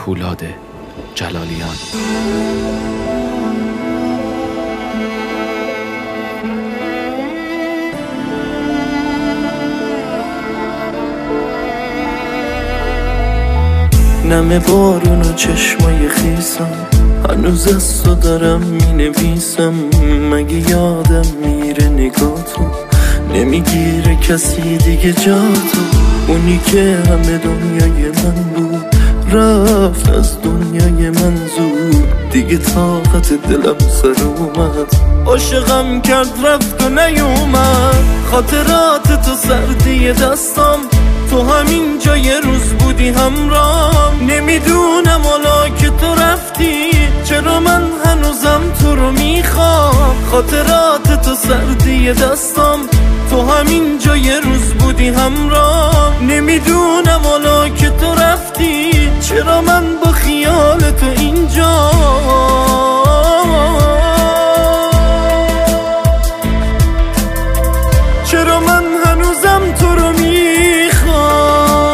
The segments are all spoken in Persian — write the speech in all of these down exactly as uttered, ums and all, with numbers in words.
پولاد جلالیان. نم بارون و چشمای خیسم هنوز از تو دارم می نویسم. مگه یادم میره نگاتو نمیگیره کسی دیگه جاتو. اونی که همه دنیای من بود رفت از دنیای من زود. دیگه طاقت دلم سر اومد عاشقم کرد رفت و نیومد. خاطرات تو سردی دستم تو همین جا یه روز بودی همرام. نمیدونم حالا که تو رفتی چرا من هنوزم تو رو میخوام. خاطرات تو سردی دستم تو همین جا یه روز بودی همرام. نمیدونم حالا که تو رفتی چرا من با خیال تو اینجا. چرا من هنوزم تو رو میخوام.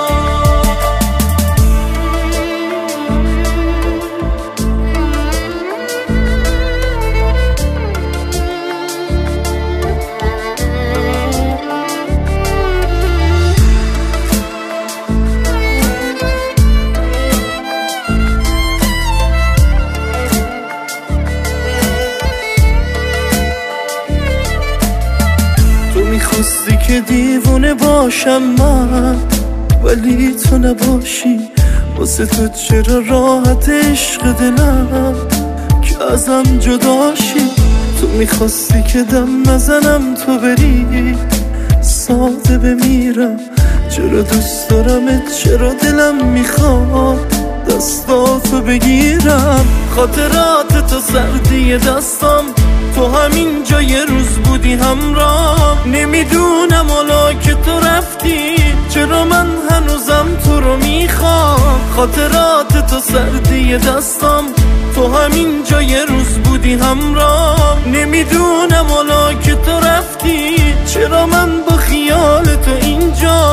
میخواستی که دیوونه باشم من ولی تو نباشی. واسه تو چرا راحت عشق دلم که ازم جداشی. تو میخواستی که دم نزنم تو بری ساده بمیرم. چرا دوست دارمت چرا دلم میخواد دستاتو بگیرم. خاطرات تو سردی دستم تو همین جا یه روز بودی همرام. نمیدونم حالا که تو رفتی چرا من هنوزم تو رو میخوام. خاطرات تو سردی دستم تو همین جا یه روز بودی همرام. نمیدونم حالا که تو رفتی چرا من با خیال تو اینجا.